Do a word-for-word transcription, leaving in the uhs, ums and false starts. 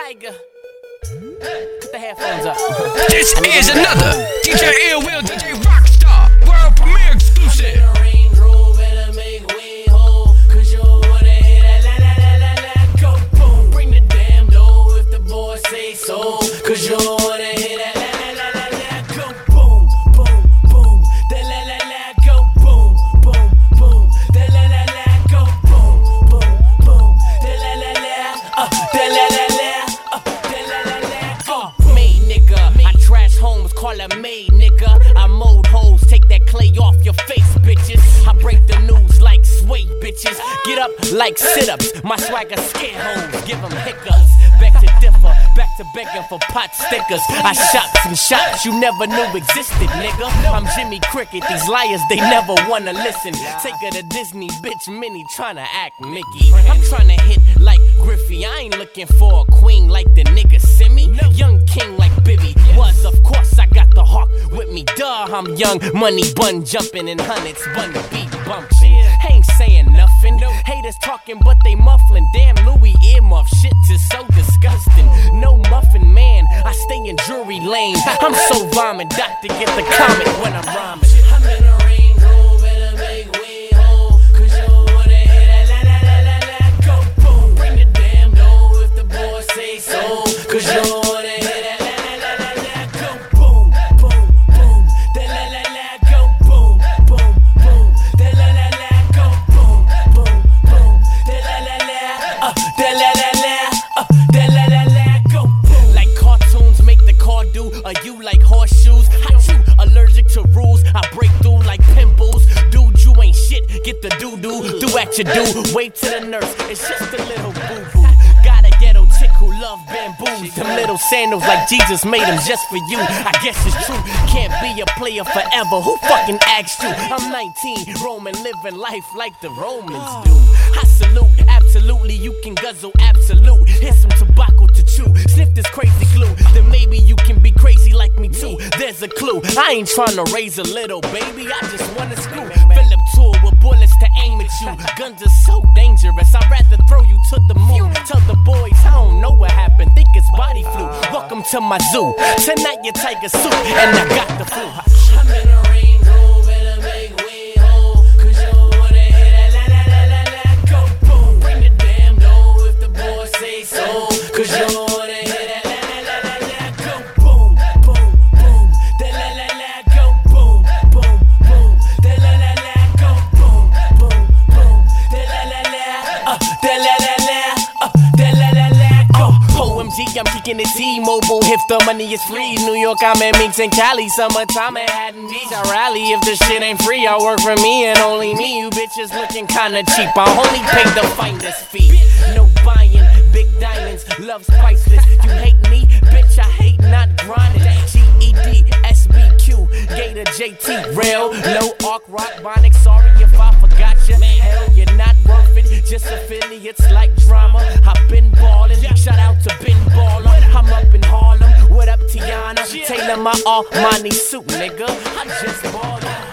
Tiger. Put the headphones up. This is another D J Ill Will, D J Rockstar, world premiere exclusive. Range Rover better make way home, cause you wanna hear that la la la la la go boom. Bring the damn dough if the boy say so, cause you wanna hear that la la la la la go boom, boom, boom. That la la la go boom, boom, boom. That la la la go boom, boom, boom. That la la la, uh, that la la la, uh, that la la la go. Made nigga, I trash homes, call her made nigga. I mold hoes, take that clay off your face, bitches. I break the news like sway, bitches. Get up like sit-ups, my swagger scare hoes, give them hiccups. Back to differ, back to begging for pot stickers. I shot some shots you never knew existed, nigga. I'm Jimmy Cricket, these liars, they never wanna listen. Take her to Disney, bitch, Minnie tryna act Mickey. I'm tryna hit like Griffey, I ain't looking for a queen like the nigga Simi. Young king like Bibby, was of course I got the hawk with me. Duh, I'm young, money bun jumping in hundreds, bun beat bumping. Ain't saying nothing, haters talking but they muffling. Damn Louis earmuff, shit is so disgusting. No muffin man, I stay in Drury Lane. I'm so vomit, doctor get the comment when I'm rhyming. I'm in a Range Rover, better make way home, cause you wanna hear that la la la la la go boom. Bring the damn dough if the boy say so, cause you wanna hear that la la la la la go boom, boom, boom. That la la la go boom, boom, boom. That la la la go boom, boom, boom. That la la la, uh, that la la la, uh, that la la la go boom. Like cartoons make the car do, are you like horseshoes? Hot you allergic to rules, I break through like pimples. Dude, you ain't shit, get the doo-doo, do at your do. Wait to the nurse, it's just a little boo-boo. Got a ghetto chick who love bamboos. Them little sandals like Jesus made them just for you. I guess it's true, can't be a player forever. Who fucking asked you? I'm nineteen, Roman, living life like the Romans do. I salute, absolutely, you can guzzle absolute. Here's some tobacco to chew, sniff this crazy glue. Then maybe you can be crazy like me too. There's a clue, I ain't trying to raise a little baby, I just wanna screw. Philip tour with bullets to aim at you. Guns are so dangerous, I'd rather throw you to the moon. Tell the boys I don't know what happened, think it's body flu. Welcome to my zoo, tonight your tiger suit, and I got the flu. I'm in a Range Rover, better make way home, cause you wanna hear that la la la la la go boom. Bring the damn dough if the boy say so, cause you wanna hear that la la la la la go boom, boom, boom. That la la la go boom, boom, boom. That la la la go boom, boom, boom. That la la la, uh, that la la la, uh, that la la la go. O M G, I'm kicking it T-Mobile if the money is free. New York, I'm at Minx and Cali. Summertime, Manhattan Beach. I rally if the shit ain't free. I work for me and only me. You bitches looking kinda cheap. I only pay the finder's fee. No buying, big diamonds, love's priceless. You hate me, bitch, I hate not grinding. G E D, S B Q, Gator, J T, Rail, Low Arc, Rock, Bonic. Sorry if I forgot you. Hell, you're not worth it. Just affiliates like drama. I've been ballin'. Shout out to Ben Baller. I'm up in Harlem. What up, Tiana? Taylor my Armani suit, nigga. I just ballin'.